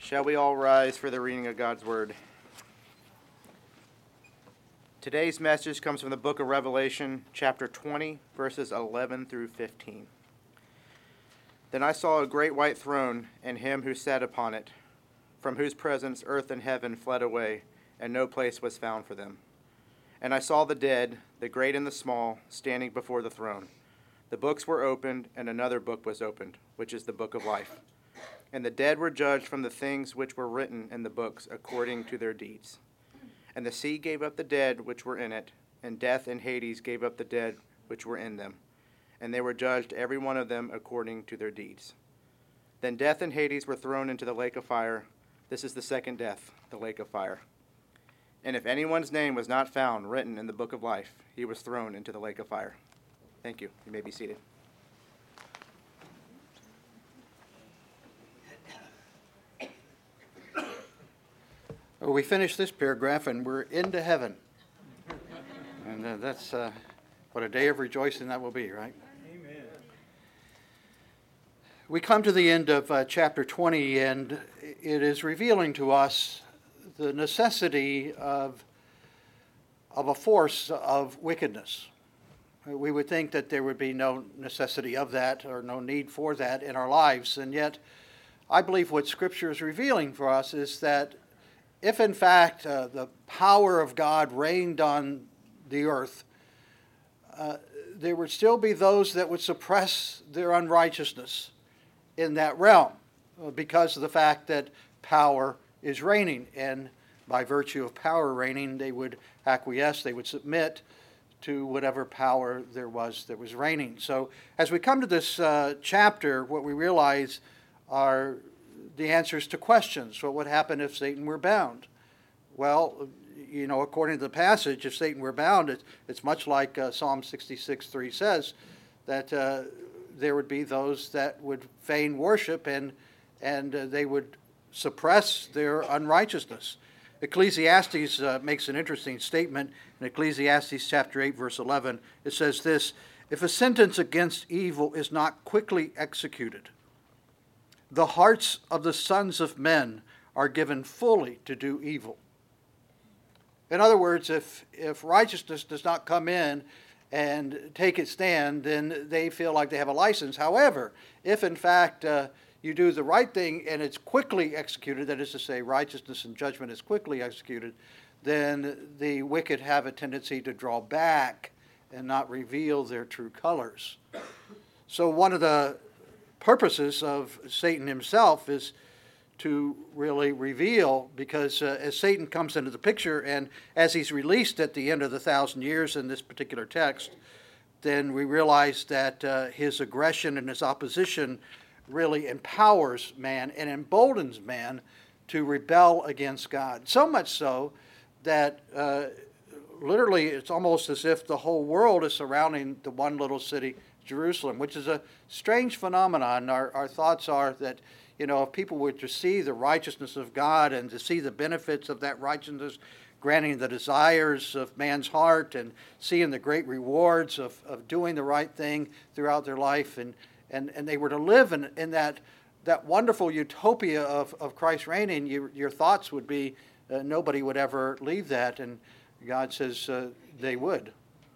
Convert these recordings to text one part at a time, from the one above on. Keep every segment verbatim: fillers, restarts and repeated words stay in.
Shall we all rise for the reading of God's Word? Today's message comes from the book of Revelation, chapter twenty, verses eleven through fifteen. Then I saw a great white throne, and him who sat upon it, from whose presence earth and heaven fled away, and no place was found for them. And I saw the dead, the great and the small, standing before the throne. The books were opened, and another book was opened, which is the book of life. And the dead were judged from the things which were written in the books according to their deeds. And the sea gave up the dead which were in it, and death and Hades gave up the dead which were in them. And they were judged every one of them according to their deeds. Then death and Hades were thrown into the lake of fire. This is the second death, the lake of fire. And if anyone's name was not found written in the book of life, he was thrown into the lake of fire. Thank you. You may be seated. Well, we finished this paragraph and we're into heaven. And uh, that's uh, what a day of rejoicing that will be, right? Amen. We come to the end of uh, chapter twenty, and it is revealing to us the necessity of, of a force of wickedness. We would think that there would be no necessity of that or no need for that in our lives, and yet I believe what Scripture is revealing for us is that if in fact uh, the power of God reigned on the earth, uh, there would still be those that would suppress their unrighteousness in that realm uh, because of the fact that power is reigning. And by virtue of power reigning, they would acquiesce, they would submit to whatever power there was that was reigning. So as we come to this uh, chapter, what we realize are the answers to questions. What would happen if Satan were bound? Well, you know, according to the passage, if Satan were bound, it's, it's much like uh, Psalm sixty-six three says, that uh, there would be those that would feign worship and, and uh, they would suppress their unrighteousness. Ecclesiastes uh, makes an interesting statement in Ecclesiastes chapter eight, verse eleven. It says this: if a sentence against evil is not quickly executed, the hearts of the sons of men are given fully to do evil. In other words, if, if righteousness does not come in and take its stand, then they feel like they have a license. However, if in fact uh, you do the right thing and it's quickly executed, that is to say, righteousness and judgment is quickly executed, then the wicked have a tendency to draw back and not reveal their true colors. So one of the purposes of Satan himself is to really reveal, because uh, as Satan comes into the picture and as he's released at the end of the thousand years in this particular text, then we realize that uh, his aggression and his opposition really empowers man and emboldens man to rebel against God. So much so that uh, literally it's almost as if the whole world is surrounding the one little city, Jerusalem, which is a strange phenomenon. Our, our thoughts are that, you know, if people were to see the righteousness of God and to see the benefits of that righteousness, granting the desires of man's heart and seeing the great rewards of, of doing the right thing throughout their life, and, and, and they were to live in, in that, that wonderful utopia of, of Christ reigning, you, your thoughts would be uh, nobody would ever leave that, and God says uh, they would.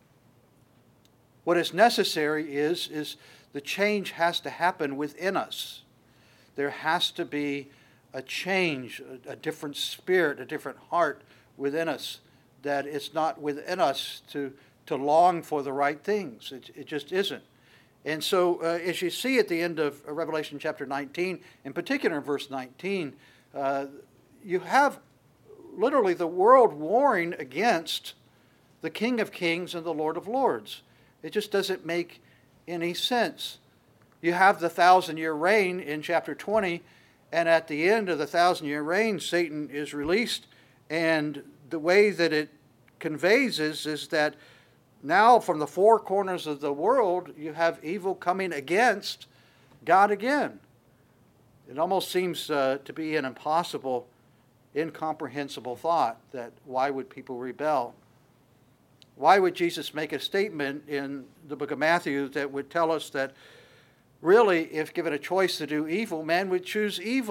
What is necessary is, is the change has to happen within us. There has to be a change, a, a different spirit, a different heart within us, that it's not within us to, to long for the right things. It, it just isn't. And so uh, as you see at the end of Revelation chapter nineteen, in particular in verse nineteen, uh, you have literally the world warring against the King of Kings and the Lord of Lords. It just doesn't make any sense. You have the thousand-year reign in chapter twenty, and at the end of the thousand-year reign, Satan is released, and the way that it conveys is, is that now from the four corners of the world, you have evil coming against God again. It almost seems uh, to be an impossible, incomprehensible thought that why would people rebel? Why would Jesus make a statement in the book of Matthew that would tell us that really, if given a choice to do evil, man would choose evil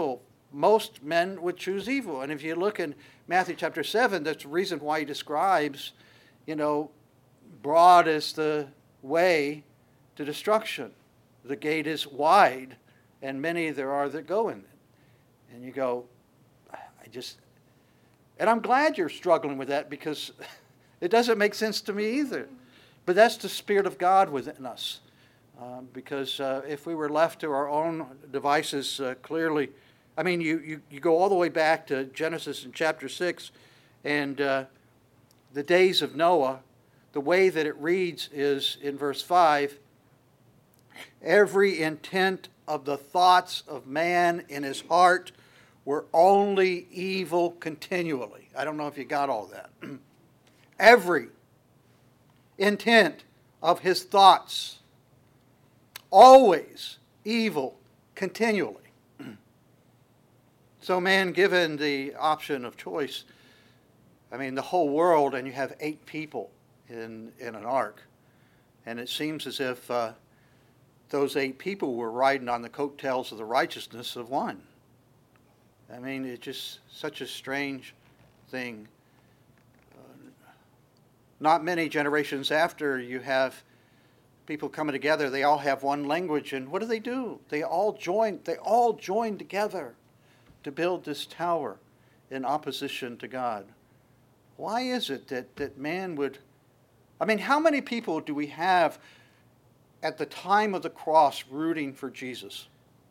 most men would choose evil. And if you look in Matthew chapter seven, that's the reason why he describes, you know, broad is the way to destruction. The gate is wide, and many there are that go in it. And you go, I just, and I'm glad you're struggling with that, because it doesn't make sense to me either. But that's the Spirit of God within us. Um, because uh, if we were left to our own devices, uh, clearly, I mean, you, you, you go all the way back to Genesis in chapter six, and uh, the days of Noah, the way that it reads is in verse five, every intent of the thoughts of man in his heart were only evil continually. I don't know if you got all that. Every intent of his thoughts, always evil continually. So man, given the option of choice, I mean, the whole world, and you have eight people in, in an ark, and it seems as if uh, those eight people were riding on the coattails of the righteousness of one. I mean, it's just such a strange thing. Uh, not many generations after, you have people coming together. They all have one language, and what do they do? They all join. They all join together to build this tower in opposition to God. Why is it that, that man would... I mean, how many people do we have at the time of the cross rooting for Jesus?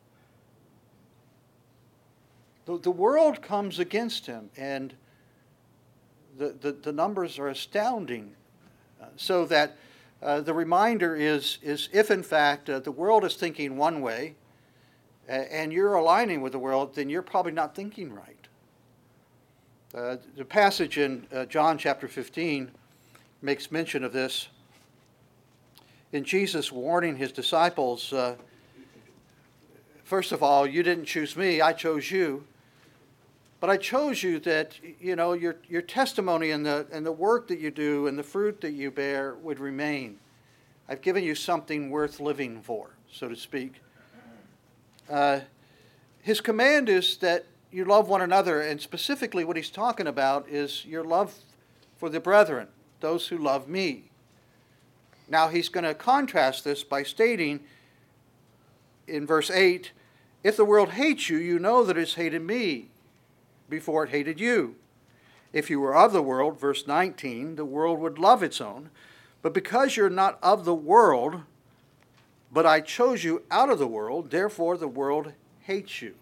The, the world comes against him, and the, the, the numbers are astounding. Uh, so that uh, the reminder is, is if in fact uh, the world is thinking one way, and you're aligning with the world, then you're probably not thinking right. Uh, the passage in uh, John chapter fifteen makes mention of this. In Jesus warning his disciples, uh, first of all, you didn't choose me, I chose you. But I chose you that, you know, your your testimony and the and the work that you do and the fruit that you bear would remain. I've given you something worth living for, so to speak. Uh, his command is that you love one another, and specifically what he's talking about is your love for the brethren, those who love me. Now he's going to contrast this by stating in verse eight, if the world hates you, you know that it's hated me before it hated you. If you were of the world, verse nineteen, the world would love its own. But because you're not of the world, but I chose you out of the world, therefore the world hates you.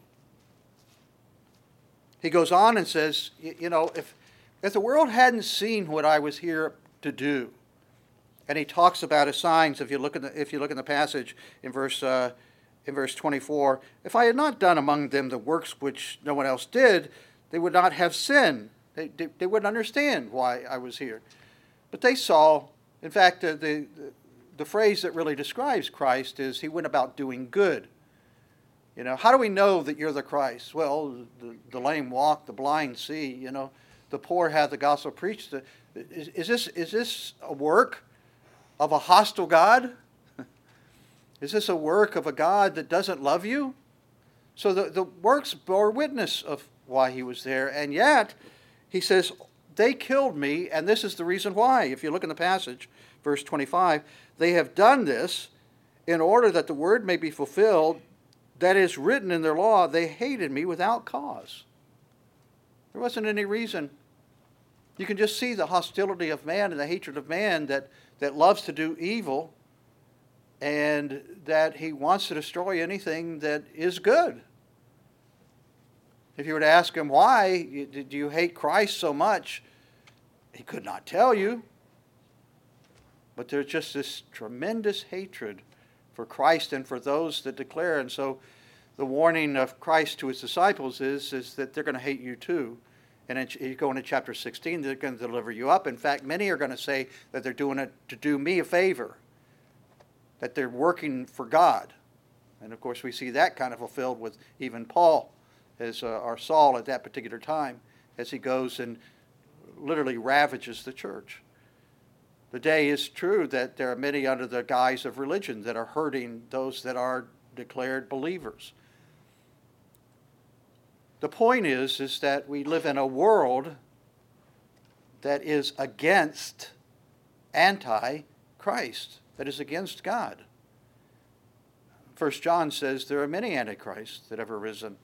He goes on and says, you know, if, if the world hadn't seen what I was here to do, and he talks about his signs, if you look in the, if you look in the passage in verse, uh, in verse twenty-four, if I had not done among them the works which no one else did, they would not have sinned. They, they, they wouldn't understand why I was here. But they saw, in fact, uh, the, the The phrase that really describes Christ is he went about doing good. You know, how do we know that you're the Christ? Well, the, the lame walk, the blind see, you know, the poor have the gospel preached. Is, is this is this a work of a hostile God? Is this a work of a God that doesn't love you? So the, the works bore witness of why he was there, and yet he says, they killed me, and this is the reason why. If you look in the passage, verse twenty-five, they have done this in order that the word may be fulfilled that is written in their law, they hated me without cause. There wasn't any reason. You can just see the hostility of man and the hatred of man that, that loves to do evil, and that he wants to destroy anything that is good. If you were to ask him why, did you hate Christ so much? He could not tell you. But there's just this tremendous hatred for Christ and for those that declare. And so the warning of Christ to his disciples is, is that they're going to hate you too. And then you go into chapter sixteen, they're going to deliver you up. In fact, many are going to say that they're doing it to do me a favor, that they're working for God. And of course, we see that kind of fulfilled with even Paul, as uh, our Saul at that particular time, as he goes and literally ravages the church. The day is true that there are many under the guise of religion that are hurting those that are declared believers. The point is, is that we live in a world that is against anti-Christ, that is against God. First John says there are many antichrists that have arisen.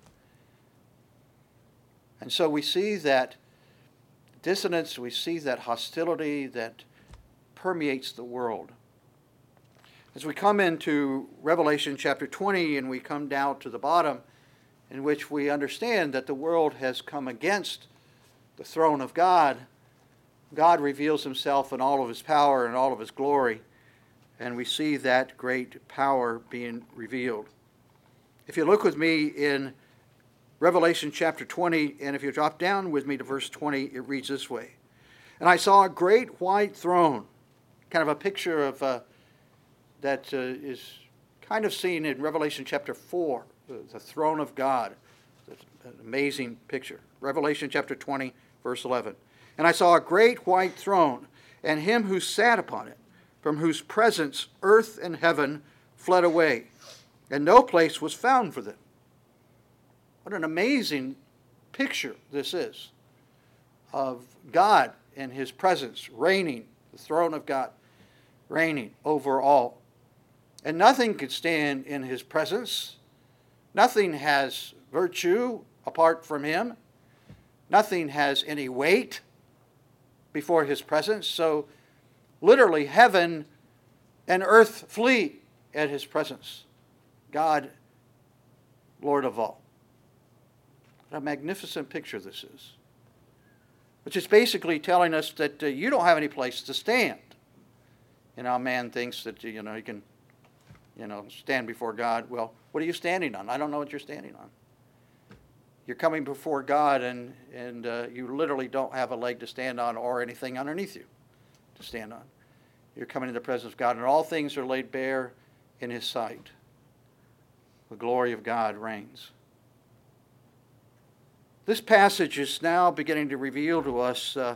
And so we see that dissonance, we see that hostility that permeates the world. As we come into Revelation chapter twenty and we come down to the bottom, in which we understand that the world has come against the throne of God, God reveals himself in all of his power and all of his glory, and we see that great power being revealed. If you look with me in Revelation chapter twenty, and if you drop down with me to verse twenty, it reads this way. And I saw a great white throne, kind of a picture of uh, that uh, is kind of seen in Revelation chapter four, the, the throne of God. It's an amazing picture. Revelation chapter twenty, verse eleven. And I saw a great white throne, and him who sat upon it, from whose presence earth and heaven fled away, and no place was found for them. What an amazing picture this is of God and his presence reigning, the throne of God reigning over all. And nothing could stand in his presence. Nothing has virtue apart from him. Nothing has any weight before his presence. So literally heaven and earth flee at his presence. God, Lord of all. What a magnificent picture this is. Which is basically telling us that uh, you don't have any place to stand. You know, a man thinks that, you know, he can, you know, stand before God. Well, what are you standing on? I don't know what you're standing on. You're coming before God, and, and uh, you literally don't have a leg to stand on or anything underneath you to stand on. You're coming in the presence of God, and all things are laid bare in his sight. The glory of God reigns. This passage is now beginning to reveal to us uh,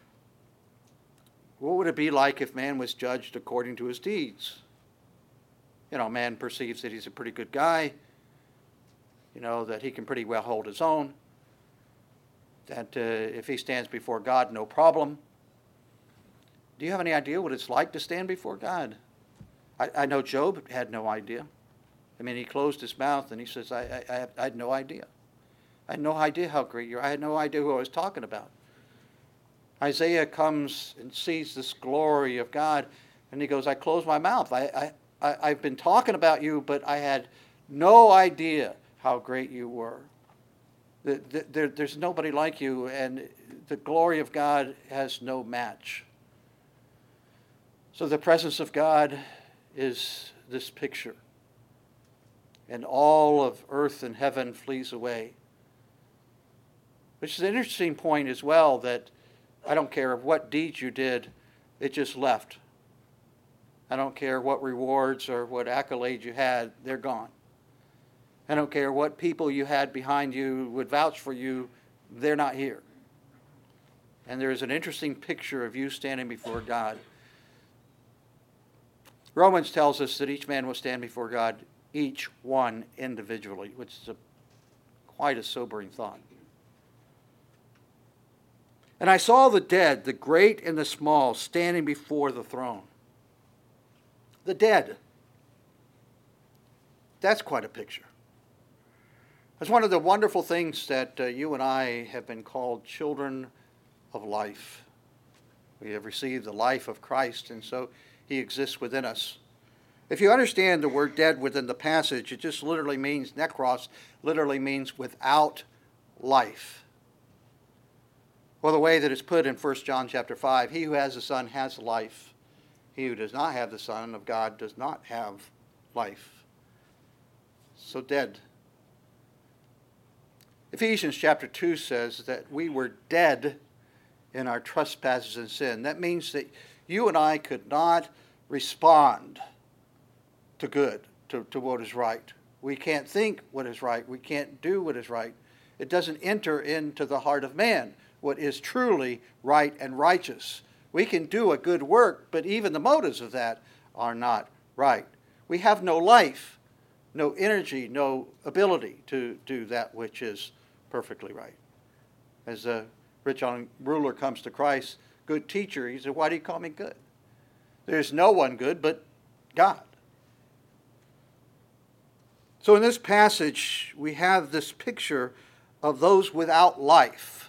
what would it be like if man was judged according to his deeds. You know, man perceives that he's a pretty good guy, you know, that he can pretty well hold his own, that uh, if he stands before God, no problem. Do you have any idea what it's like to stand before God? I, I know Job had no idea. I mean, he closed his mouth and he says, I, I, I had no idea. I had no idea how great you are. I had no idea who I was talking about. Isaiah comes and sees this glory of God, and he goes, I closed my mouth. I, I, I, I've been talking about you, but I had no idea how great you were. The, the, there, there's nobody like you, and the glory of God has no match. So the presence of God is this picture. And all of earth and heaven flees away. Which is an interesting point as well, that I don't care what deeds you did, it just left. I don't care what rewards or what accolades you had, they're gone. I don't care what people you had behind you would vouch for you, they're not here. And there is an interesting picture of you standing before God. Romans tells us that each man will stand before God, each one individually, which is a, quite a sobering thought. And I saw the dead, the great and the small, standing before the throne. The dead. That's quite a picture. It's one of the wonderful things that uh, you and I have been called children of life. We have received the life of Christ, and so he exists within us. If you understand the word dead within the passage, it just literally means, nekros, literally means without life. Well, the way that it's put in First John chapter five, he who has the Son has life. He who does not have the Son of God does not have life. So dead. Ephesians chapter two says that we were dead in our trespasses and sin. That means that you and I could not respond to good, to, to what is right. We can't think what is right. We can't do what is right. It doesn't enter into the heart of man what is truly right and righteous. We can do a good work, but even the motives of that are not right. We have no life, no energy, no ability to do that which is perfectly right. As a rich young ruler comes to Christ, good teacher, he said, why do you call me good? There's no one good but God. So in this passage, we have this picture of those without life,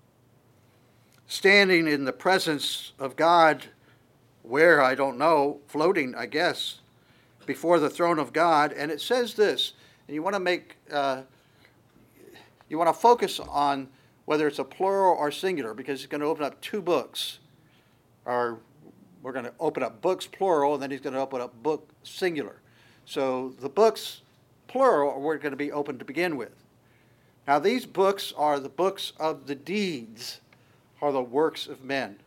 standing in the presence of God, where, I don't know, floating, I guess, before the throne of God. And it says this, and you want to make, uh, you want to focus on whether it's a plural or singular, because it's going to open up two books. Or we're going to open up books, plural, and then he's going to open up book, singular. So the books, plural, are going to be open to begin with. Now these books are the books of the deeds, or the works of men.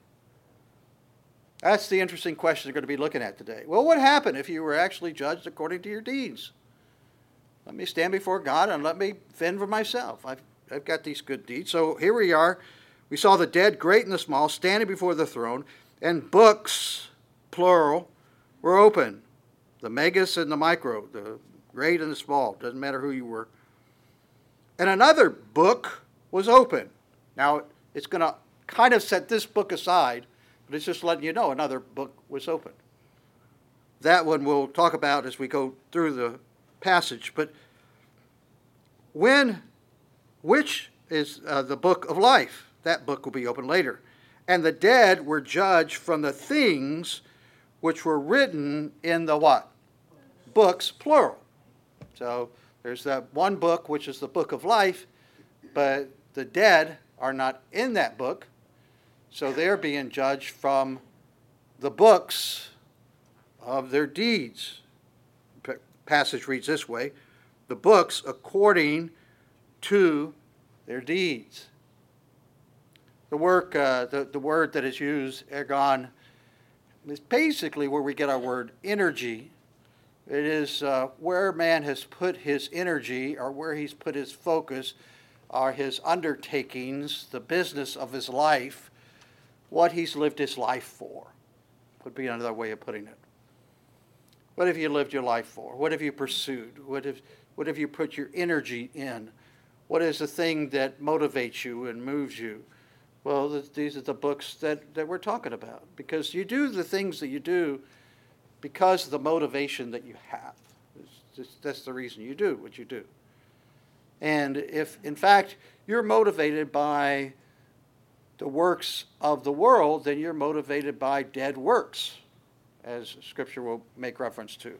That's the interesting question we're going to be looking at today. Well, what happened if you were actually judged according to your deeds? Let me stand before God and let me fend for myself. I've, I've got these good deeds. So here we are. We saw the dead, great and the small, standing before the throne, and books, plural, were open. The megas and the micro, the great and the small, doesn't matter who you were. And another book was open. Now, it's going to kind of set this book aside, but it's just letting you know another book was open. That one we'll talk about as we go through the passage. But when, which is uh, the book of life? That book will be open later. And the dead were judged from the things which were written in the what? Books, plural. So there's that one book, which is the book of life, but the dead are not in that book, so they're being judged from the books of their deeds. The passage reads this way, the books according to their deeds. The work, uh, the, the word that is used, ergon, is basically where we get our word energy. It is uh, where man has put his energy, or where he's put his focus, or his undertakings, the business of his life, what he's lived his life for, would be another way of putting it. What have you lived your life for? What have you pursued? What have, what have you put your energy in? What is the thing that motivates you and moves you? Well, th- these are the books that, that we're talking about, because you do the things that you do because of the motivation that you have. It's just, that's the reason you do what you do. And if, in fact, you're motivated by the works of the world, then you're motivated by dead works, as Scripture will make reference to.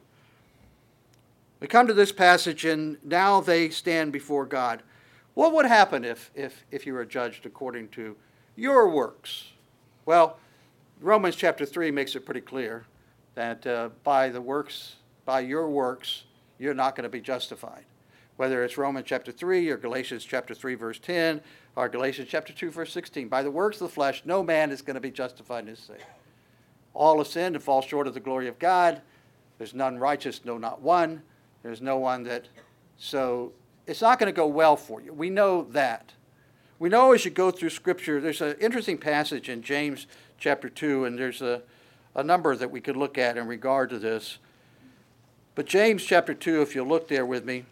We come to this passage, and now they stand before God. What would happen if, if, if you were judged according to your works? Well, Romans chapter three makes it pretty clear that uh, by the works, by your works, you're not going to be justified. Whether it's Romans chapter three or Galatians chapter three, verse ten, or Galatians chapter two, verse sixteen. By the works of the flesh, no man is going to be justified in his sight. All have sinned and fall short of the glory of God. There's none righteous, no, not one. There's no one that, so it's not going to go well for you. We know that. We know as you go through Scripture, there's an interesting passage in James chapter two, and there's a, a number that we could look at in regard to this. But James chapter two, if you'll look there with me,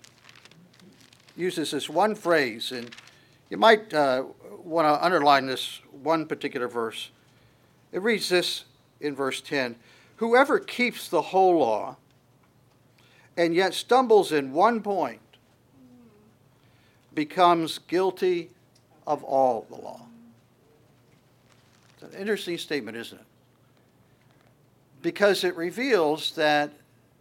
uses this one phrase, and you might uh, want to underline this one particular verse. It reads this in verse ten, whoever keeps the whole law and yet stumbles in one point becomes guilty of all the law. It's an interesting statement, isn't it? Because it reveals that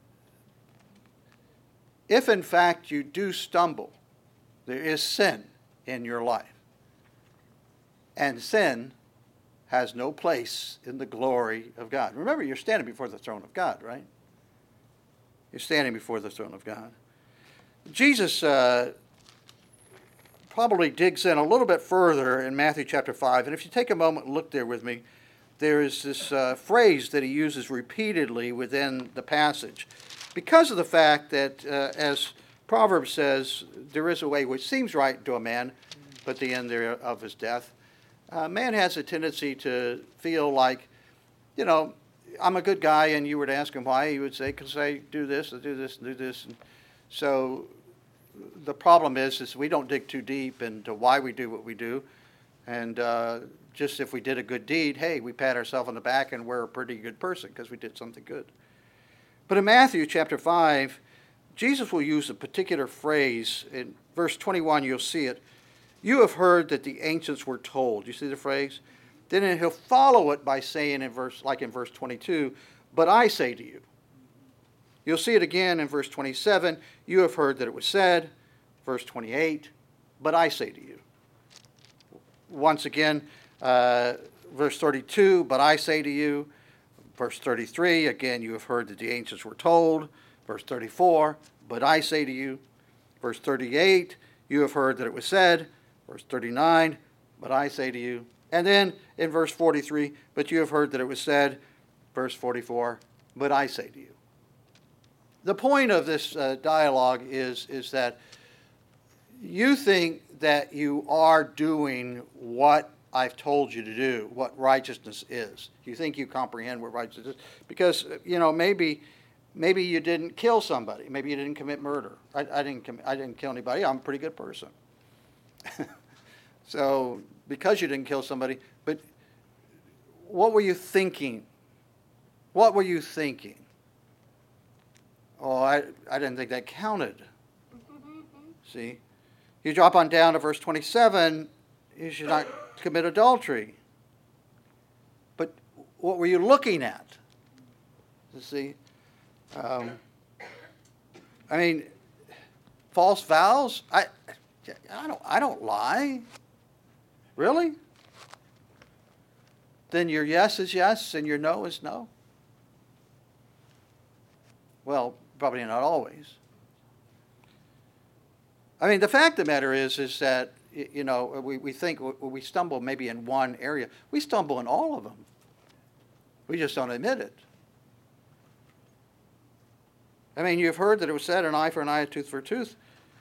if in fact you do stumble, there is sin in your life. And sin has no place in the glory of God. Remember, you're standing before the throne of God, right? You're standing before the throne of God. Jesus uh, probably digs in a little bit further in Matthew chapter five. And if you take a moment and look there with me, there is this uh, phrase that he uses repeatedly within the passage. Because of the fact that, uh, as Proverbs says, there is a way which seems right to a man, but the end thereof is death. Uh, man has a tendency to feel like, you know, I'm a good guy, and you were to ask him why, he would say, because I do this, I do this, and do this. And so the problem is, is we don't dig too deep into why we do what we do. And uh, just if we did a good deed, hey, we pat ourselves on the back and we're a pretty good person because we did something good. But in Matthew chapter five, Jesus will use a particular phrase. In verse twenty-one, you'll see it. You have heard that the ancients were told. You see the phrase? Then he'll follow it by saying in verse, like in verse twenty-two, but I say to you. You'll see it again in verse twenty-seven. You have heard that it was said. Verse twenty-eight, but I say to you. Once again, uh, verse thirty-two, but I say to you. Verse thirty-three, again, you have heard that the ancients were told. Verse thirty-four, but I say to you. Verse thirty-eight, you have heard that it was said. Verse thirty-nine, but I say to you. And then in verse forty-three, but you have heard that it was said. Verse forty-four, but I say to you. The point of this uh, dialogue is, is that you think that you are doing what I've told you to do, what righteousness is. You think you comprehend what righteousness is. Because, you know, maybe maybe you didn't kill somebody. Maybe you didn't commit murder. I, I, didn't, com- I didn't kill anybody. I'm a pretty good person. So, because you didn't kill somebody, but what were you thinking? What were you thinking? Oh, I, I didn't think that counted. See? You drop on down to verse twenty-seven, you should not commit adultery. But what were you looking at? You see? Um, I mean, false vows? I, I don't, I don't lie. Really? Then your yes is yes and your no is no? Well, probably not always. I mean, the fact of the matter is, is that, you know, we, we think we stumble maybe in one area. We stumble in all of them. We just don't admit it. I mean, you've heard that it was said, an eye for an eye, a tooth for a tooth.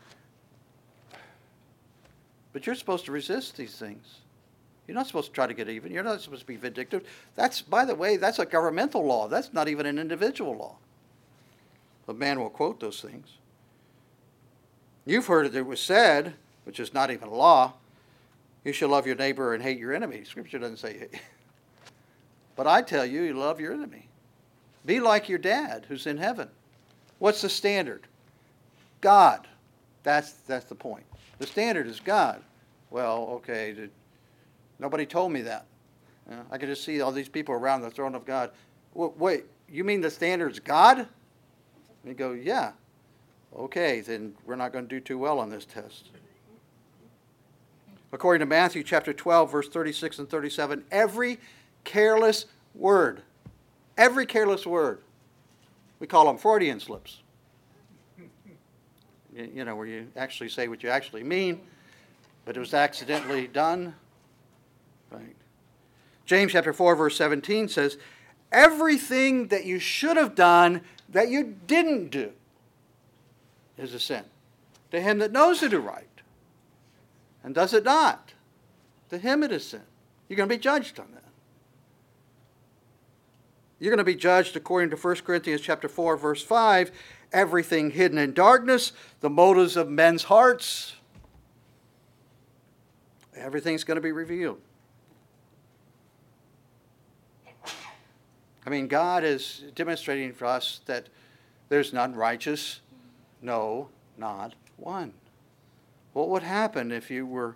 But you're supposed to resist these things. You're not supposed to try to get even. You're not supposed to be vindictive. That's, by the way, that's a governmental law. That's not even an individual law. A man will quote those things. You've heard that it was said, which is not even a law, you shall love your neighbor and hate your enemy. Scripture doesn't say hate. But I tell you, you love your enemy. Be like your dad who's in heaven. What's the standard? God. That's, that's the point. The standard is God. Well, okay, did, nobody told me that. You know, I could just see all these people around the throne of God. W- wait, you mean the standard's God? And you go, yeah. Okay, then we're not going to do too well on this test. According to Matthew chapter twelve, verse thirty-six and thirty-seven, every careless word, every careless word, we call them Freudian slips. You, you know, where you actually say what you actually mean, but it was accidentally done. Right. James chapter four, verse seventeen says, everything that you should have done that you didn't do is a sin. To him that knows to do right and does it not, to him it is sin. You're going to be judged on that. You're going to be judged according to First Corinthians chapter four, verse five, everything hidden in darkness, the motives of men's hearts, everything's going to be revealed. I mean, God is demonstrating for us that there's none righteous, no, not one. What would happen if you were...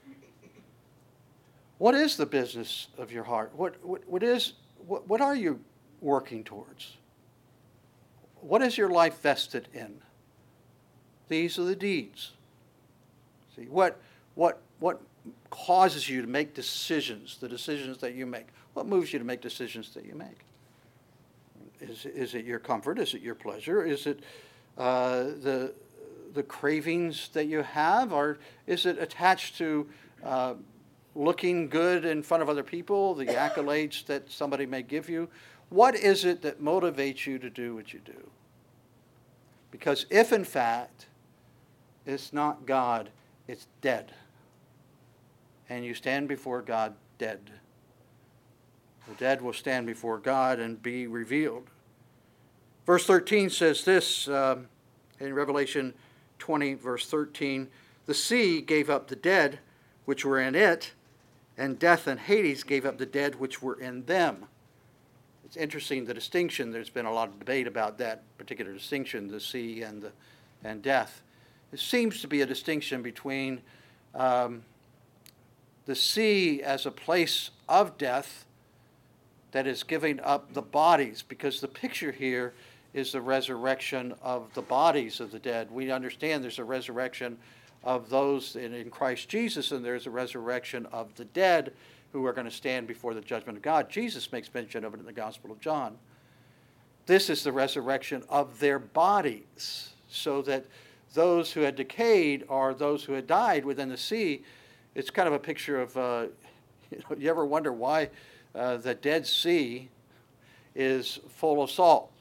What is the business of your heart? What, what, what is, what, what are you working towards? What is your life vested in? These are the deeds. See, what, what, what causes you to make decisions, the decisions that you make? What moves you to make decisions that you make? Is, is it your comfort? Is it your pleasure? Is it uh, the, the cravings that you have? Or is it attached to uh, looking good in front of other people, the accolades that somebody may give you? What is it that motivates you to do what you do? Because if, in fact, it's not God, it's dead. And you stand before God dead. The dead will stand before God and be revealed. Verse thirteen says this um, in Revelation twenty, verse thirteen, the sea gave up the dead which were in it, and death and Hades gave up the dead which were in them. It's interesting, the distinction. There's been a lot of debate about that particular distinction, the sea and the, and death. It seems to be a distinction between um, the sea as a place of death that is giving up the bodies, because the picture here is the resurrection of the bodies of the dead. We understand there's a resurrection of those in, in Christ Jesus, and there's a resurrection of the dead who are going to stand before the judgment of God. Jesus makes mention of it in the Gospel of John. This is the resurrection of their bodies, so that those who had decayed or those who had died within the sea, it's kind of a picture of, uh, you know, you ever wonder why uh, the Dead Sea is full of salt?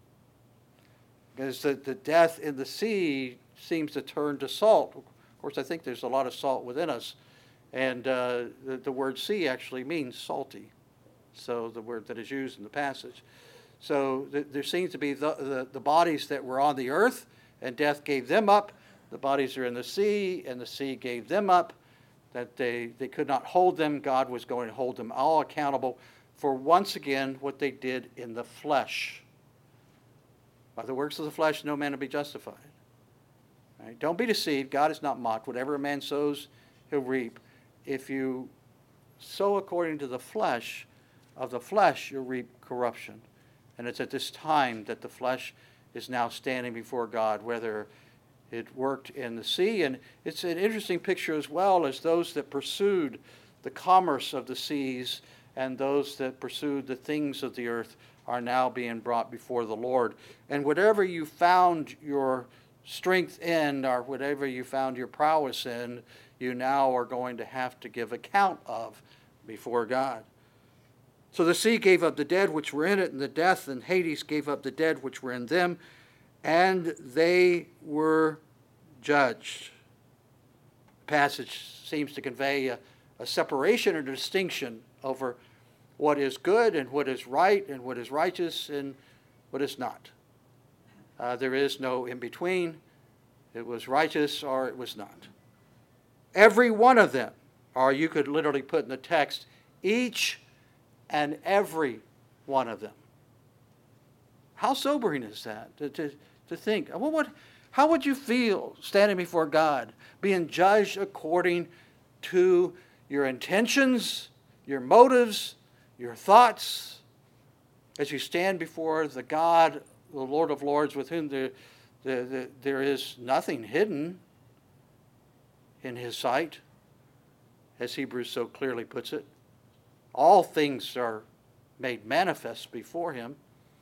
Because the, the death in the sea seems to turn to salt. Of course, I think there's a lot of salt within us. And uh, the, the word sea actually means salty. So the word that is used in the passage. So th- there seems to be the, the, the bodies that were on the earth, and death gave them up. The bodies are in the sea, and the sea gave them up. That they, they could not hold them. God was going to hold them all accountable for, once again, what they did in the flesh. By the works of the flesh, no man will be justified. Right? Don't be deceived. God is not mocked. Whatever a man sows, he'll reap. If you sow according to the flesh, of the flesh you'll reap corruption. And it's at this time that the flesh is now standing before God, whether it worked in the sea. And it's an interesting picture as well, as those that pursued the commerce of the seas and those that pursued the things of the earth are now being brought before the Lord. And whatever you found your strength in, or whatever you found your prowess in, you now are going to have to give account of before God. So the sea gave up the dead which were in it, and the death and Hades gave up the dead which were in them, and they were judged. The passage seems to convey a, a separation or distinction over what is good and what is right and what is righteous and what is not. Uh, there is no in between. It was righteous or it was not. Every one of them, or you could literally put in the text, each and every one of them. How sobering is that, to, to, to think? Well, what, how would you feel standing before God, being judged according to your intentions, your motives, your thoughts, as you stand before the God, the Lord of Lords, with whom the, the, the, there is nothing hidden in his sight, as Hebrews so clearly puts it? All things are made manifest before him.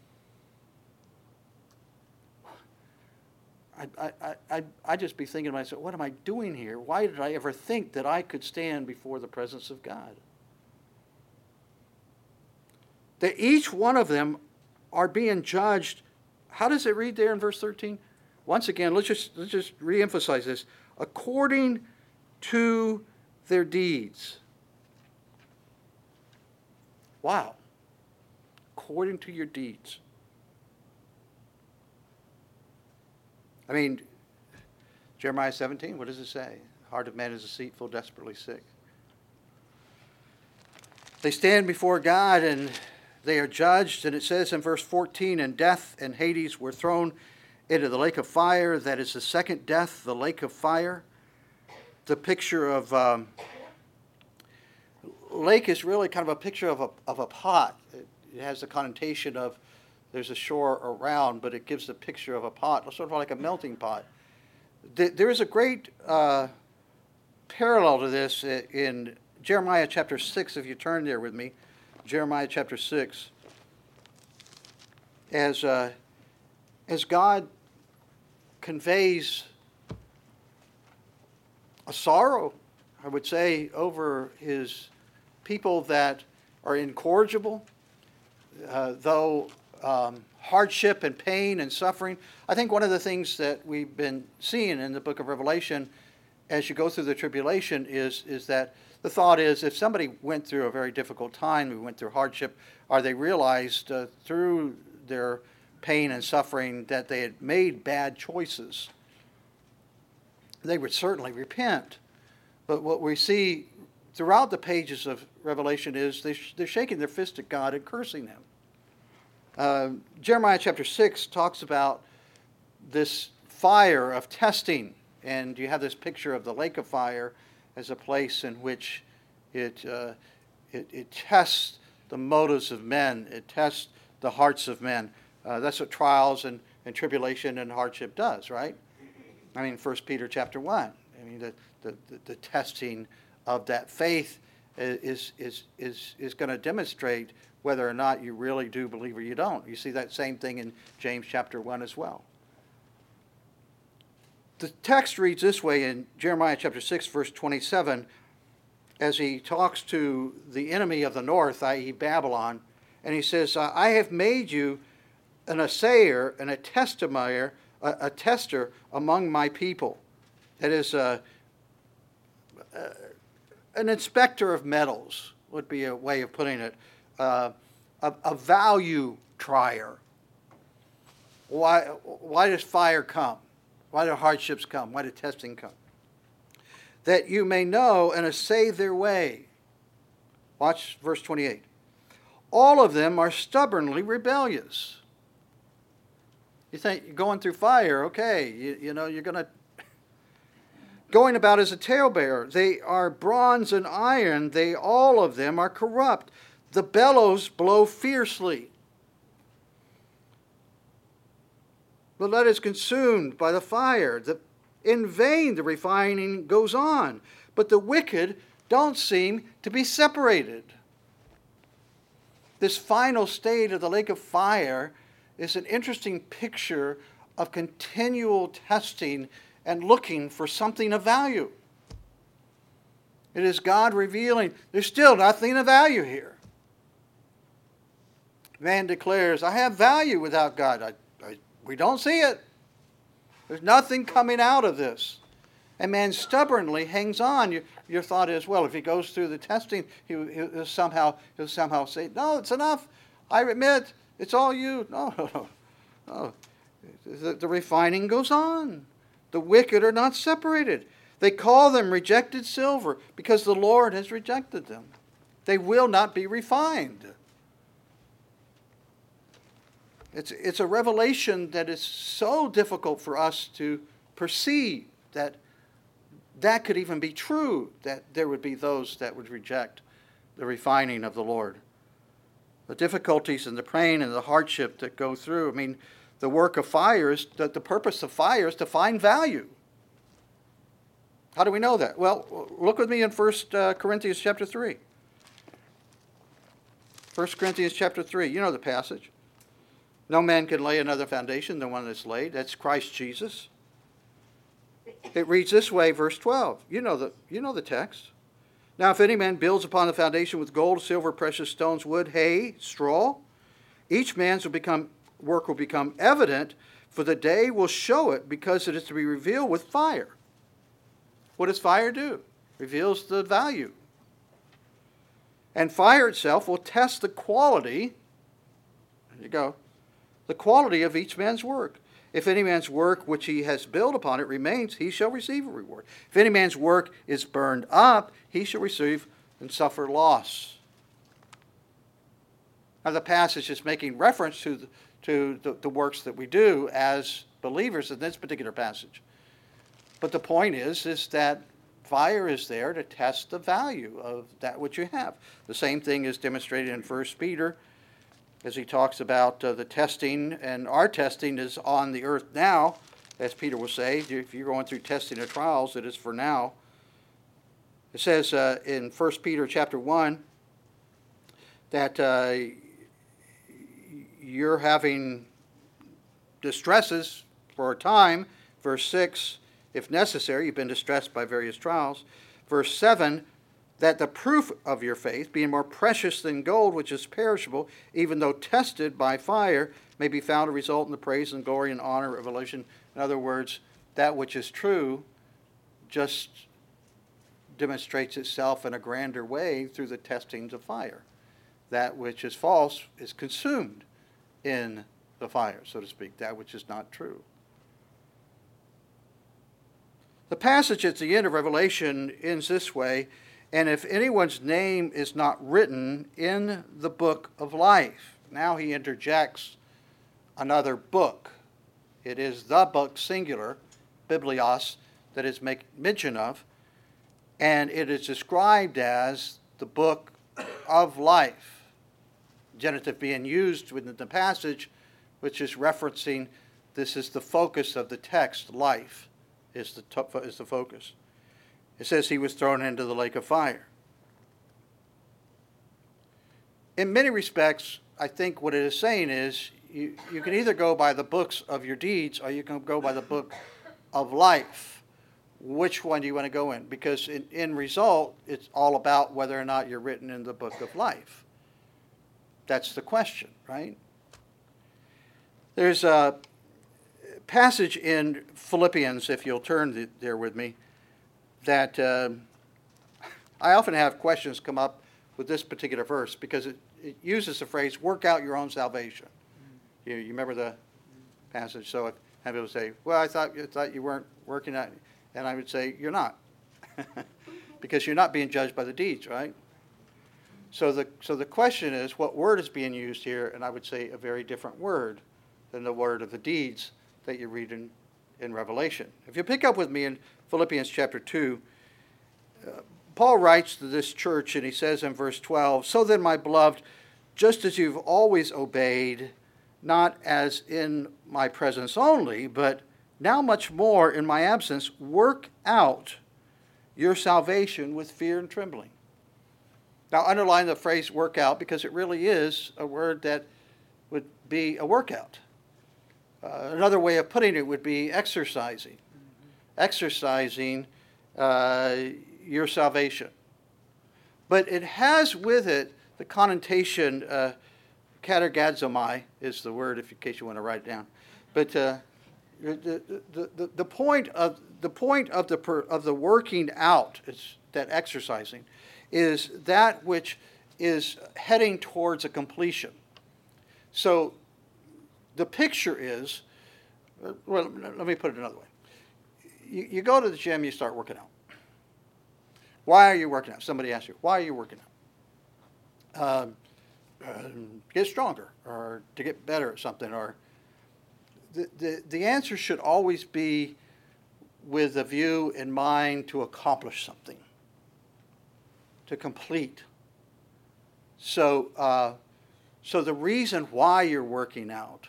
I, I, I, I'd just be thinking to myself, what am I doing here? Why did I ever think that I could stand before the presence of God? That each one of them are being judged. How does it read there in verse thirteen? Once again, let's just, let's just reemphasize this. According to their deeds. Wow. According to your deeds. I mean, Jeremiah seventeen, what does it say? The heart of man is deceitful, desperately sick. They stand before God and they are judged, and it says in verse fourteen, and death and Hades were thrown into the lake of fire. That is the second death, the lake of fire. The picture of um, lake is really kind of a picture of a of a pot. It, it has the connotation of there's a shore around, but it gives the picture of a pot, sort of like a melting pot. There is a great uh, parallel to this in Jeremiah chapter six, if you turn there with me. Jeremiah chapter six. As, uh, as God conveys a sorrow, I would say, over his people that are incorrigible, uh, though um, hardship and pain and suffering. I think one of the things that we've been seeing in the book of Revelation as you go through the tribulation is, is that the thought is if somebody went through a very difficult time, who went through hardship, or they realized uh, through their pain and suffering that they had made bad choices, they would certainly repent. But what we see throughout the pages of Revelation is they sh- they're shaking their fist at God and cursing him. Uh, Jeremiah chapter six talks about this fire of testing, and you have this picture of the lake of fire as a place in which it, uh, it, it tests the motives of men. It tests the hearts of men. Uh, that's what trials and, and tribulation and hardship does, right? I mean, First Peter chapter one. I mean, the, the, the, the testing of that faith is, is, is, is going to demonstrate whether or not you really do believe or you don't. You see that same thing in James chapter one as well. The text reads this way in Jeremiah chapter six, verse twenty-seven, as he talks to the enemy of the north, that is. Babylon, and he says, I have made you an assayer and a testifier, a, a tester among my people. That is, a, a, an inspector of metals would be a way of putting it, uh, a, a value trier. Why, why does fire come? Why do hardships come? Why do testing come? That you may know and assay their way. Watch verse twenty-eight. All of them are stubbornly rebellious. You think you're going through fire, okay, you, you know, you're going to... Going about as a talebearer. They are bronze and iron. They, all of them, are corrupt. The bellows blow fiercely. The lead is consumed by the fire. The, in vain the refining goes on, but the wicked don't seem to be separated. This final state of the lake of fire is an interesting picture of continual testing and looking for something of value. It is God revealing there's still nothing of value here. Man declares, I have value without God. I, I We don't see it. There's nothing coming out of this. And man stubbornly hangs on. Your, your thought is, well, if he goes through the testing, he, he'll, somehow, he'll somehow say, no, it's enough. I admit, it's all you. No, no, no. no. The, the refining goes on. The wicked are not separated. They call them rejected silver because the Lord has rejected them. They will not be refined. It's, it's a revelation that is so difficult for us to perceive that that could even be true, that there would be those that would reject the refining of the Lord. The difficulties and the pain and the hardship that go through. I mean, the work of fire is, that the purpose of fire is to find value. How do we know that? Well, look with me in First Corinthians chapter three. First Corinthians chapter three, you know the passage. No man can lay another foundation than one that's laid. That's Christ Jesus. It reads this way, verse twelve. You know the, you know the text. Now if any man builds upon the foundation with gold, silver, precious stones, wood, hay, straw, each man's will become, work will become evident, for the day will show it, because it is to be revealed with fire. What does fire do? Reveals the value. And fire itself will test the quality, there you go, the quality of each man's work. If any man's work which he has built upon it remains, he shall receive a reward. If any man's work is burned up, he shall receive and suffer loss. Now the passage is making reference to the, to the, the works that we do as believers in this particular passage. But the point is, is that fire is there to test the value of that which you have. The same thing is demonstrated in First Peter, as he talks about uh, the testing, and our testing is on the earth now, as Peter will say. If you're going through testing or trials, it is for now. It says uh, in First Peter chapter one that uh, you're having distresses for a time. Verse six, if necessary, you've been distressed by various trials. Verse seven, that the proof of your faith, being more precious than gold, which is perishable, even though tested by fire, may be found to result in the praise and glory and honor, revelation. In other words, that which is true just demonstrates itself in a grander way through the testings of fire. That which is false is consumed in the fire, so to speak, that which is not true. The passage at the end of Revelation ends this way, and if anyone's name is not written in the book of life. Now he interjects another book. It is the book, singular, Biblios, that is make mention of, and it is described as the book of life. Genitive being used within the passage, which is referencing this is the focus of the text, life is the, to- is the focus. It says he was thrown into the lake of fire. In many respects, I think what it is saying is you, you can either go by the books of your deeds or you can go by the book of life. Which one do you want to go in? Because in, in result, it's all about whether or not you're written in the book of life. That's the question, right? There's a passage in Philippians, if you'll turn there with me, that uh, I often have questions come up with this particular verse because it, it uses the phrase, work out your own salvation. Mm-hmm. You, you remember the passage? So if have people say, well, I thought, I thought you weren't working out. And I would say, you're not. Because you're not being judged by the deeds, right? So the, so the question is, what word is being used here? And I would say a very different word than the word of the deeds that you read in, in Revelation. If you pick up with me in Philippians chapter two, uh, Paul writes to this church and he says in verse twelve, so then, my beloved, just as you've always obeyed, not as in my presence only, but now much more in my absence, work out your salvation with fear and trembling. Now, underline the phrase work out because it really is a word that would be a workout. Uh, another way of putting it would be exercising. Mm-hmm. Exercising uh, your salvation. But it has with it the connotation, uh, katergazomai is the word, if in case you want to write it down. But uh, the, the, the, the point of the point of the per, of the working out is that exercising is that which is heading towards a completion. So the picture is, well, let me put it another way. You, you go to the gym, you start working out. Why are you working out? Somebody asks you, why are you working out? Um, uh, get stronger, or to get better at something, or the, the, the answer should always be with a view in mind to accomplish something, to complete. So, uh, so the reason why you're working out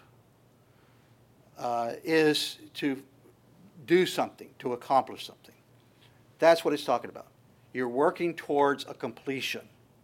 uh, is to do something, to accomplish something. That's what it's talking about. You're working towards a completion.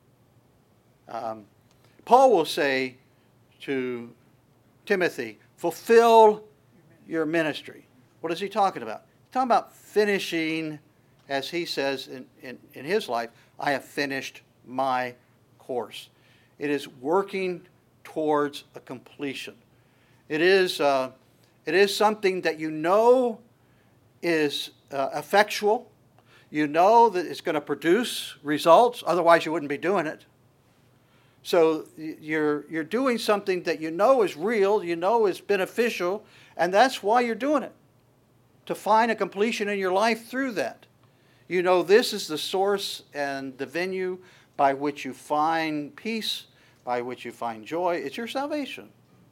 Um, Paul will say to Timothy, fulfill your ministry. What is he talking about? He's talking about finishing, as he says in, in, in his life, I have finished my course. It is working towards a completion. It is, uh, it is something that you know is uh, effectual. You know that it's going to produce results, otherwise you wouldn't be doing it. So you're, you're doing something that you know is real, you know is beneficial, and that's why you're doing it, to find a completion in your life through that. You know this is the source and the venue by which you find peace, by which you find joy. It's your salvation.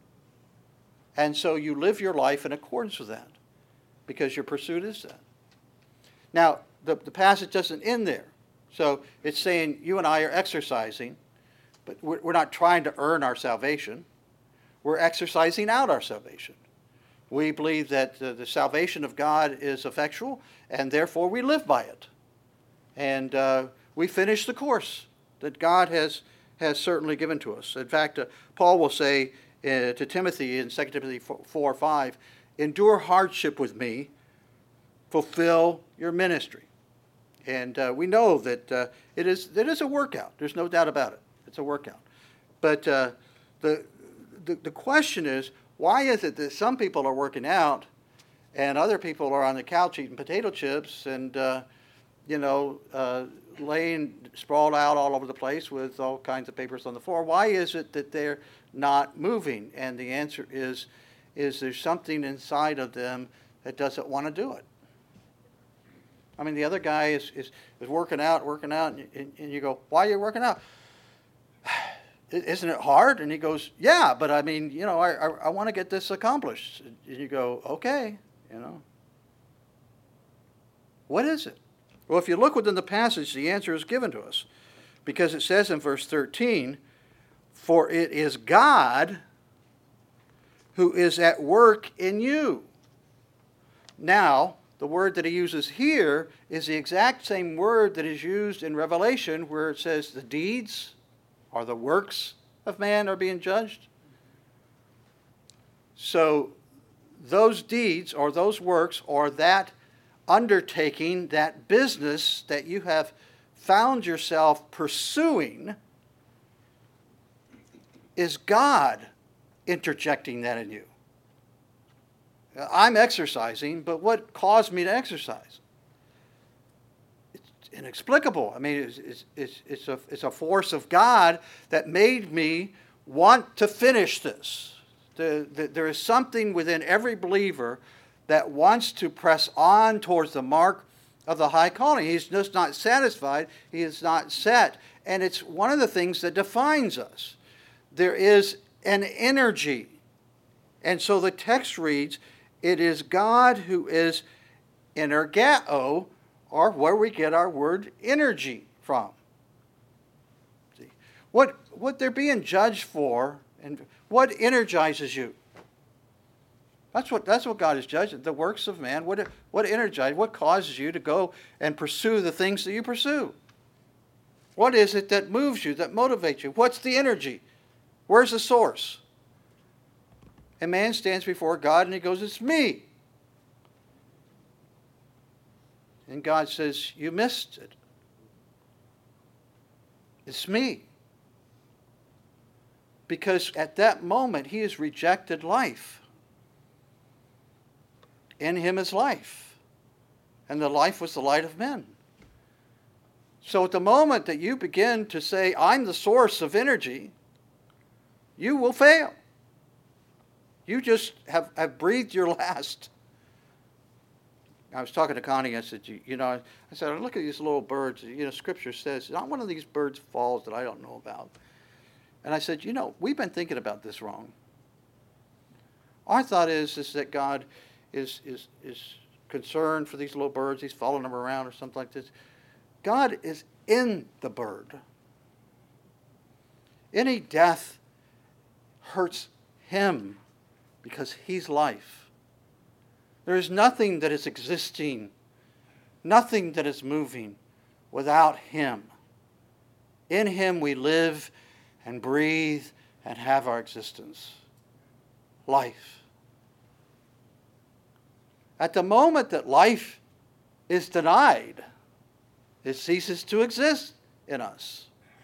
And so you live your life in accordance with that, because your pursuit is that. Now, the, the passage doesn't end there. So it's saying you and I are exercising, but we're, we're not trying to earn our salvation. We're exercising out our salvation. We believe that uh, the salvation of God is effectual, and therefore we live by it. And uh, we finish the course that God has, has certainly given to us. In fact, uh, Paul will say uh, to Timothy in Second Timothy four five, endure hardship with me, fulfill your ministry. And uh, we know that uh, it is it is a workout. There's no doubt about it. It's a workout. But uh, the, the the question is, why is it that some people are working out and other people are on the couch eating potato chips and, uh, you know, uh, laying sprawled out all over the place with all kinds of papers on the floor? Why is it that they're not moving? And the answer is, is there's something inside of them that doesn't want to do it. I mean, the other guy is, is, is working out, working out, and, and, and you go, why are you working out? Isn't it hard? And he goes, yeah, but I mean, you know, I, I, I want to get this accomplished. And you go, okay, you know. What is it? Well, if you look within the passage, the answer is given to us. Because it says in verse thirteen, for it is God who is at work in you. Now, the word that he uses here is the exact same word that is used in Revelation where it says the deeds or the works of man are being judged. So those deeds or those works or that undertaking, that business that you have found yourself pursuing is God interjecting that in you. I'm exercising, but what caused me to exercise? It's inexplicable. I mean, it's, it's, it's, it's, a, it's a force of God that made me want to finish this. The, the, there is something within every believer that wants to press on towards the mark of the high calling. He's just not satisfied. He is not set. And it's one of the things that defines us. There is an energy. And so the text reads, it is God who is energeo, or where we get our word energy from. See? What, what they're being judged for, and what energizes you? That's what, that's what God is judging, the works of man. What, what energizes, what causes you to go and pursue the things that you pursue? What is it that moves you, that motivates you? What's the energy? Where's the source? And man stands before God and he goes, it's me. And God says, you missed it. It's me. Because at that moment he has rejected life. In him is life. And the life was the light of men. So at the moment that you begin to say, I'm the source of energy, you will fail. You just have, have breathed your last. I was talking to Connie, I said, you, you know, I said, look at these little birds. You know, Scripture says, not one of these birds falls that I don't know about. And I said, you know, we've been thinking about this wrong. Our thought is, is that God is, is, is concerned for these little birds. He's following them around or something like this. God is in the bird. Any death hurts him because he's life. There is nothing that is existing, nothing that is moving without him. In him we live and breathe and have our existence. Life. At the moment that life is denied, it ceases to exist in us.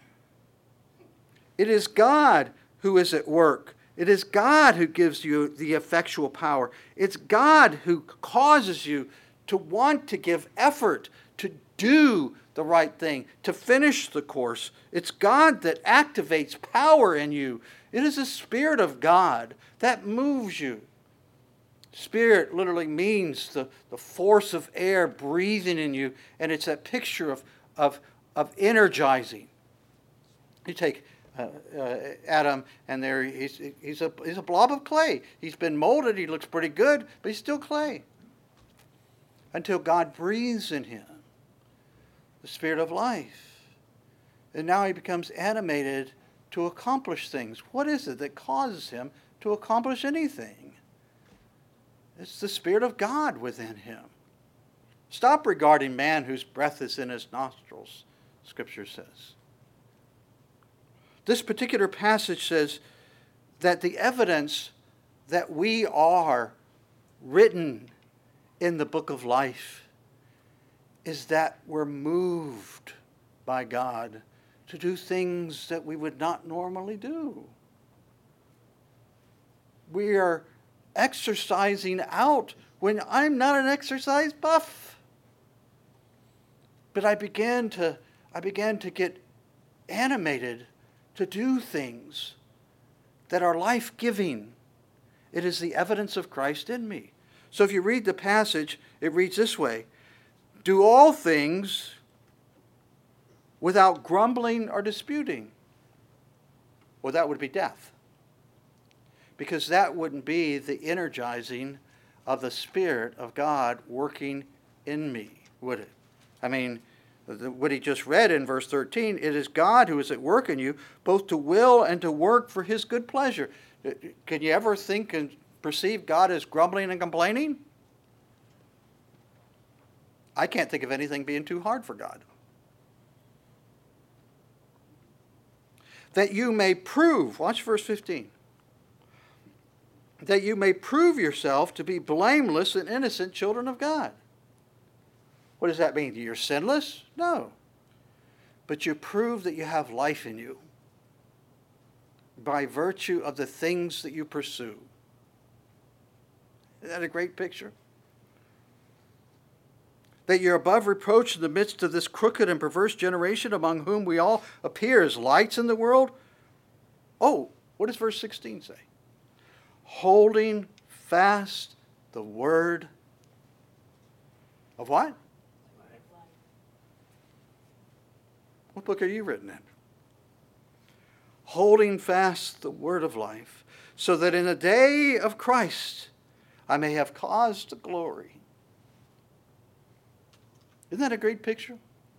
It is God who is at work. It is God who gives you the effectual power. It's God who causes you to want to give effort, to do the right thing, to finish the course. It's God that activates power in you. It is the Spirit of God that moves you. Spirit literally means the, the force of air breathing in you, and it's that picture of, of, of energizing. You take uh, uh, Adam, and there he's, he's, a, he's a blob of clay. He's been molded, he looks pretty good, but he's still clay. Until God breathes in him the Spirit of life. And now he becomes animated to accomplish things. What is it that causes him to accomplish anything? It's the Spirit of God within him. Stop regarding man whose breath is in his nostrils, Scripture says. This particular passage says that the evidence that we are written in the book of life is that we're moved by God to do things that we would not normally do. We are exercising out when I'm not an exercise buff. But I began to I began to get animated to do things that are life-giving. It is the evidence of Christ in me. So if you read the passage, it reads this way. Do all things without grumbling or disputing. Well, that would be death. Because that wouldn't be the energizing of the Spirit of God working in me, would it? I mean, the, what he just read in verse thirteen, it is God who is at work in you, both to will and to work for his good pleasure. Can you ever think and perceive God as grumbling and complaining? I can't think of anything being too hard for God. That you may prove, watch verse fifteen, that you may prove yourself to be blameless and innocent children of God. What does that mean? You're sinless? No. But you prove that you have life in you by virtue of the things that you pursue. Isn't that a great picture? That you're above reproach in the midst of this crooked and perverse generation, among whom we all appear as lights in the world. Oh, what does verse sixteen say? Holding fast the word of what? What book are you written in? Holding fast the word of life, so that in the day of Christ I may have cause to glory. Isn't that a great picture?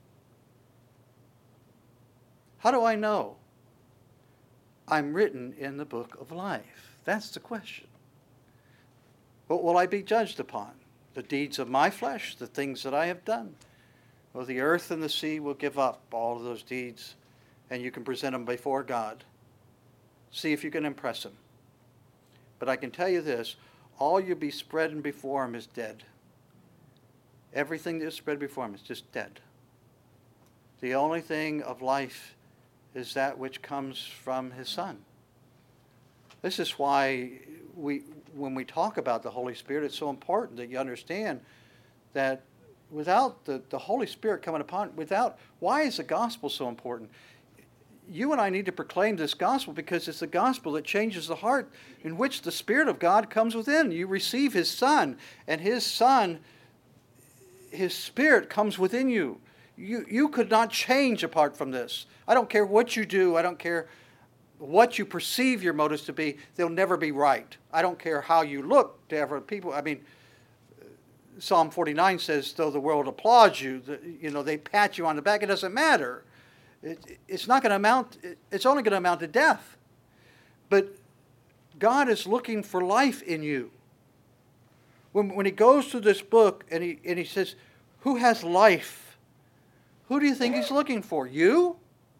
How do I know I'm written in the book of life? That's the question. What will I be judged upon? The deeds of my flesh, the things that I have done? Well, the earth and the sea will give up all of those deeds, and you can present them before God. See if you can impress him. But I can tell you this, all you'll be spreading before him is dead. Everything that is spread before him is just dead. The only thing of life is that which comes from his Son. This is why we, when we talk about the Holy Spirit, it's so important that you understand that without the, the Holy Spirit coming upon, without, why is the gospel so important? You and I need to proclaim this gospel because it's the gospel that changes the heart in which the Spirit of God comes within. You receive his Son, and his Son, his Spirit comes within you. You, you could not change apart from this. I don't care what you do. I don't care what you perceive your motives to be. They'll never be right. I don't care how you look to ever people. I mean, Psalm forty-nine says, though the world applauds you, the, you know, they pat you on the back, it doesn't matter. It, it's not going to amount, it's only going to amount to death. But God is looking for life in you. When, when he goes through this book and he, and he says, who has life? Who do you think he's looking for? You?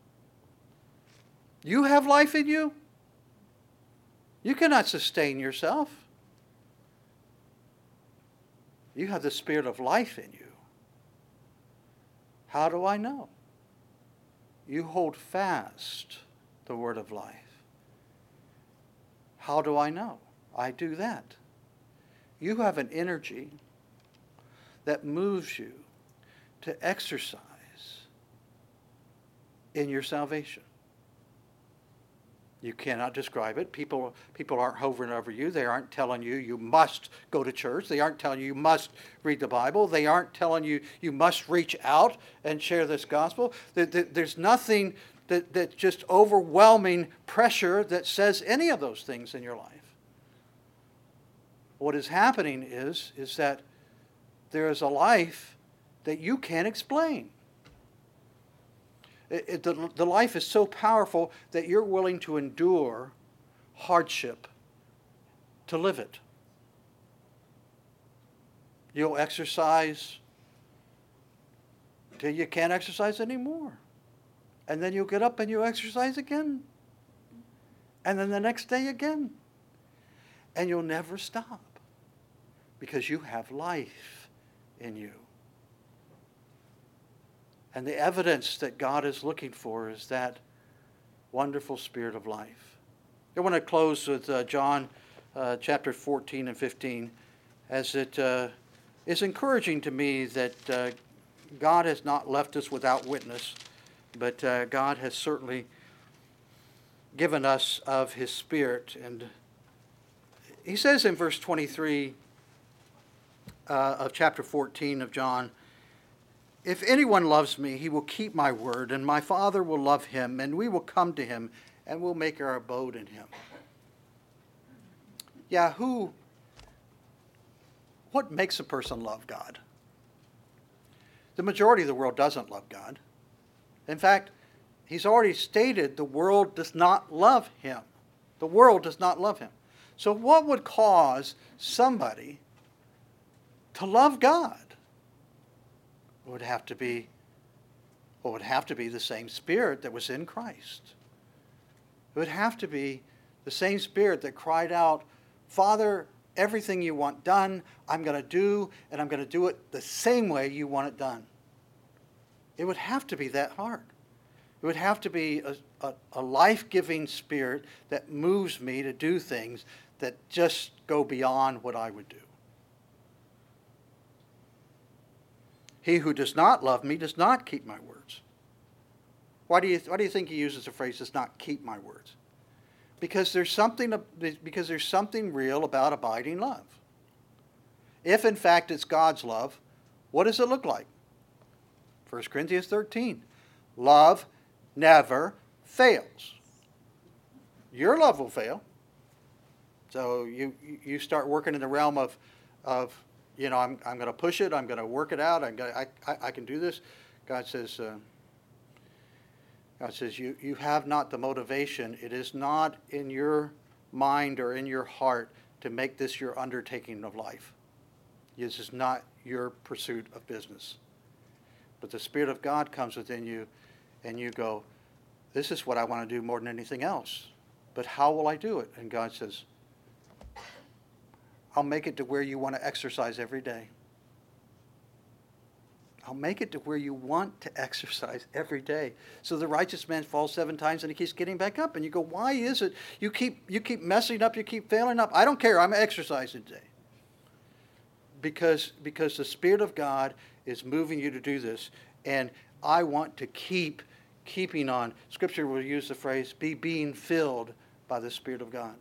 You have life in you? You cannot sustain yourself. You have the Spirit of life in you. How do I know? You hold fast the word of life. How do I know? I do that. You have an energy that moves you to exercise in your salvation. You cannot describe it. People, people aren't hovering over you. They aren't telling you you must go to church. They aren't telling you you must read the Bible. They aren't telling you you must reach out and share this gospel. There's nothing that, that's just overwhelming pressure that says any of those things in your life. What is happening is, is that there is a life that you can't explain. It, it, the, the life is so powerful that you're willing to endure hardship to live it. You'll exercise till you can't exercise anymore. And then you'll get up and you'll exercise again. And then the next day again. And you'll never stop because you have life in you. And the evidence that God is looking for is that wonderful Spirit of life. I want to close with uh, John uh, chapter fourteen and fifteen, as it uh, is encouraging to me that uh, God has not left us without witness, but uh, God has certainly given us of his Spirit. And he says in verse twenty-three uh, of chapter fourteen of John, If anyone loves me, he will keep my word, and my Father will love him, and we will come to him, and we'll make our abode in him. Yeah, who, what makes a person love God? The majority of the world doesn't love God. In fact, he's already stated the world does not love him. The world does not love him. So what would cause somebody to love God? It would have to be, well, it would have to be the same Spirit that was in Christ. It would have to be the same Spirit that cried out, Father, everything you want done, I'm going to do, and I'm going to do it the same way you want it done. It would have to be that hard. It would have to be a, a, a life-giving Spirit that moves me to do things that just go beyond what I would do. He who does not love me does not keep my words. Why do you, why do you think he uses the phrase, does not keep my words? Because there's something, because there's something real about abiding love. If, in fact, it's God's love, what does it look like? First Corinthians thirteen. Love never fails. Your love will fail. So you, you start working in the realm of, of you know, I'm, I'm going to push it, I'm going to work it out, I'm gonna, I, I, I can do this. God says, uh, God says, you, you have not the motivation. It is not in your mind or in your heart to make this your undertaking of life. This is not your pursuit of business. But the Spirit of God comes within you, and you go, this is what I want to do more than anything else. But how will I do it? And God says, I'll make it to where you want to exercise every day. I'll make it to where you want to exercise every day. So the righteous man falls seven times and he keeps getting back up. And you go, why is it you keep you keep messing up, you keep failing up? I don't care, I'm exercising today. Because, because the Spirit of God is moving you to do this. And I want to keep keeping on. Scripture will use the phrase, be being filled by the Spirit of God.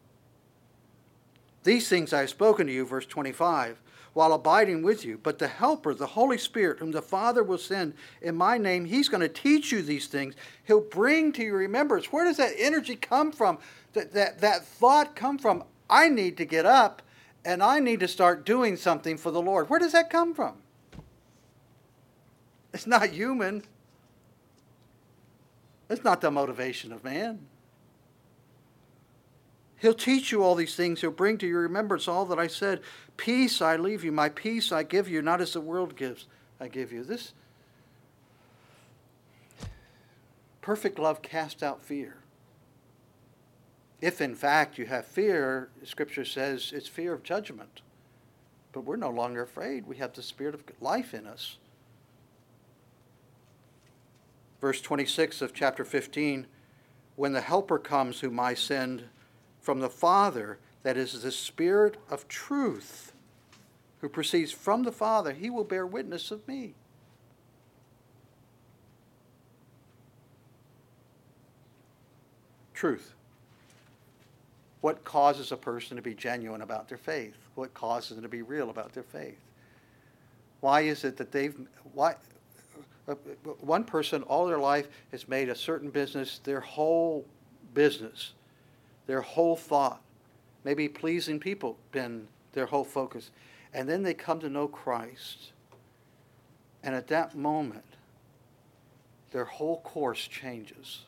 These things I have spoken to you, verse twenty-five, while abiding with you. But the Helper, the Holy Spirit, whom the Father will send in my name, he's going to teach you these things. He'll bring to your remembrance. Where does that energy come from? That, that, that thought come from? I need to get up and I need to start doing something for the Lord. Where does that come from? It's not human. It's not the motivation of man. He'll teach you all these things. He'll bring to your remembrance all that I said. Peace I leave you. My peace I give you. Not as the world gives, I give you. This perfect love casts out fear. If in fact you have fear, Scripture says it's fear of judgment. But we're no longer afraid. We have the Spirit of life in us. Verse twenty-six of chapter fifteen, when the Helper comes whom I send from the Father, that is the Spirit of truth, who proceeds from the Father, he will bear witness of me. Truth. What causes a person to be genuine about their faith? What causes them to be real about their faith? Why is it that they've... why? One person all their life has made a certain business their whole business, their whole thought, maybe pleasing people been their whole focus. And then they come to know Christ. And at that moment, their whole course changes.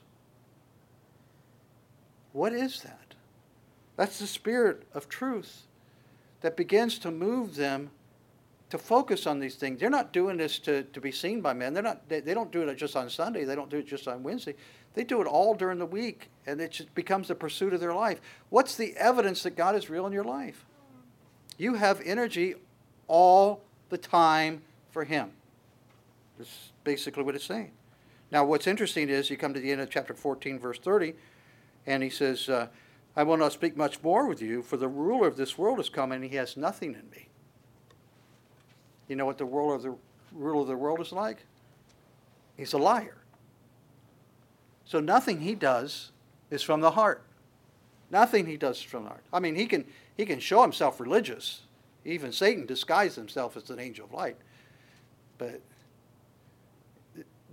What is that? That's the Spirit of truth that begins to move them to focus on these things. They're not doing this to, to be seen by men. They're not, they, they don't do it just on Sunday. They don't do it just on Wednesday. They do it all during the week, and it just becomes the pursuit of their life. What's the evidence that God is real in your life? You have energy all the time for Him. That's basically what it's saying. Now, what's interesting is you come to the end of chapter fourteen, verse thirty, and he says, uh, I will not speak much more with you, for the ruler of this world is come, and he has nothing in me. You know what the ruler of the ruler of the world is like? He's a liar. So nothing he does is from the heart. Nothing he does is from the heart. I mean, he can he can show himself religious. Even Satan disguised himself as an angel of light. But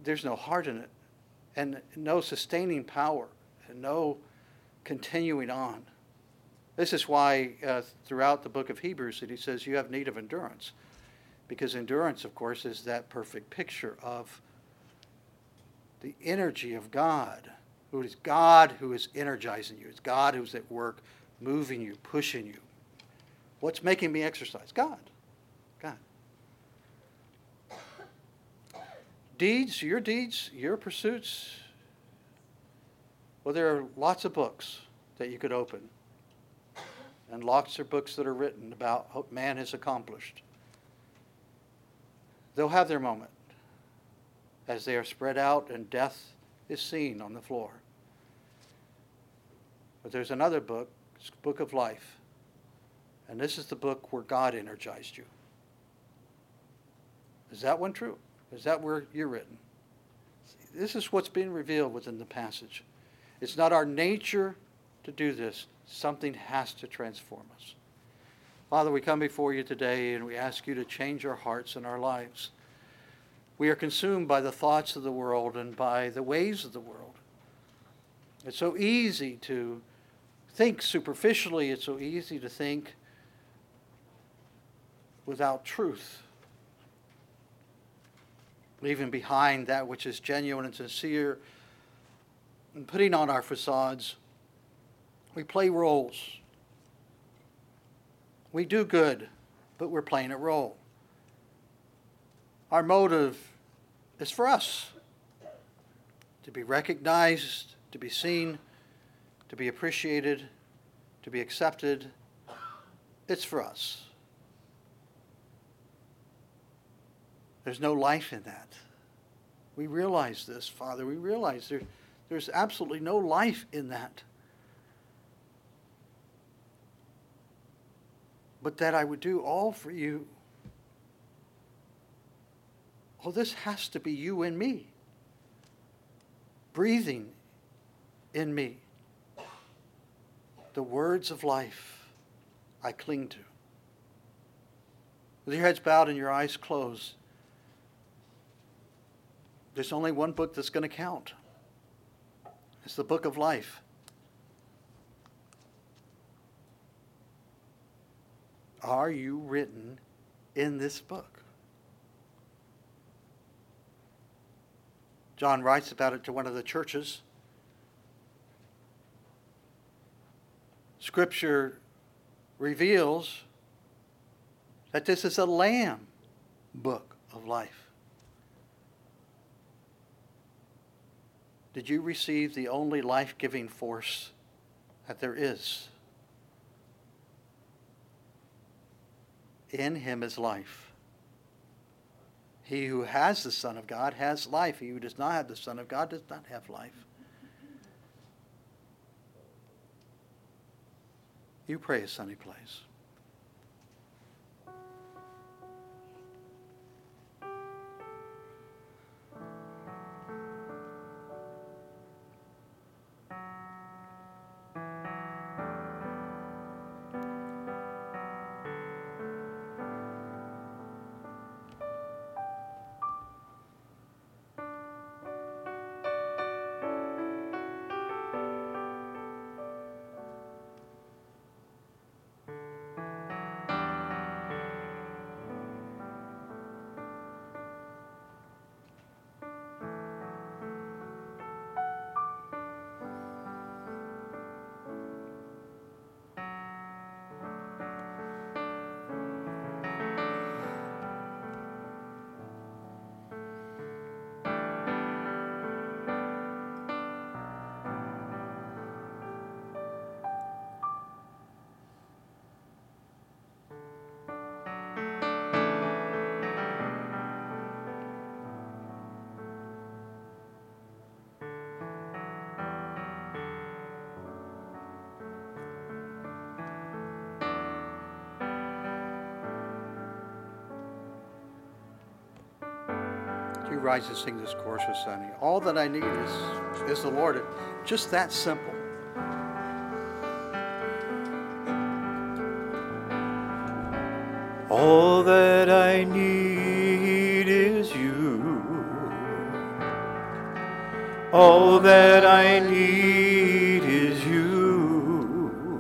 there's no heart in it, and no sustaining power, and no continuing on. This is why uh, throughout the book of Hebrews that he says you have need of endurance, because endurance, of course, is that perfect picture of the energy of God, who is God who is energizing you. It's God who's at work, moving you, pushing you. What's making me exercise? God. God. Deeds, your deeds, your pursuits. Well, there are lots of books that you could open, and lots of books that are written about what man has accomplished. They'll have their moment as they are spread out and death is seen on the floor. But there's another book, it's the book of life, and this is the book where God energized you. Is that one true? Is that where you're written? This is what's being revealed within the passage. It's not our nature to do this. Something has to transform us. Father, we come before you today and we ask you to change our hearts and our lives. We are consumed by the thoughts of the world and by the ways of the world. It's so easy to think superficially. It's so easy to think without truth, leaving behind that which is genuine and sincere, and putting on our facades. We play roles. We do good, but we're playing a role. Our motive is for us, to be recognized, to be seen, to be appreciated, to be accepted. It's for us. There's no life in that. We realize this, Father. We realize there, there's absolutely no life in that. But that I would do all for you. Oh, this has to be you and me, breathing in me. The words of life I cling to. With your heads bowed and your eyes closed, there's only one book that's going to count. It's the book of life. Are you written in this book? John writes about it to one of the churches. Scripture reveals that this is a Lamb book of life. Did you receive the only life-giving force that there is? In him is life. He who has the Son of God has life. He who does not have the Son of God does not have life. You pray as Sonny plays. You rise and sing this chorus with Sonny. All that I need is, is the Lord. Just that simple. All that I need is you. All that I need is you.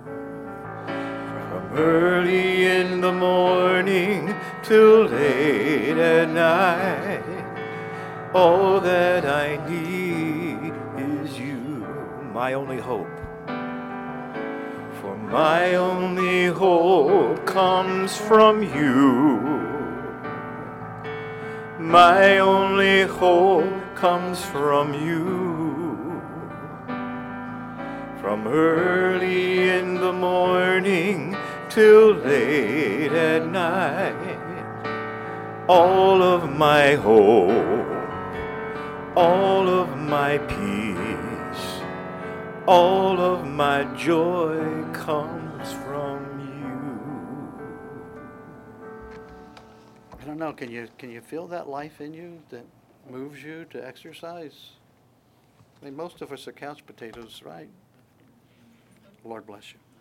From early in the morning till late at night, all that I need is you, my only hope. For my only hope comes from you. My only hope comes from you. From early in the morning till late at night, all of my hope, all of my peace, all of my joy comes from you. I don't know, can you, can you feel that life in you that moves you to exercise? I mean, most of us are couch potatoes, right? Lord bless you.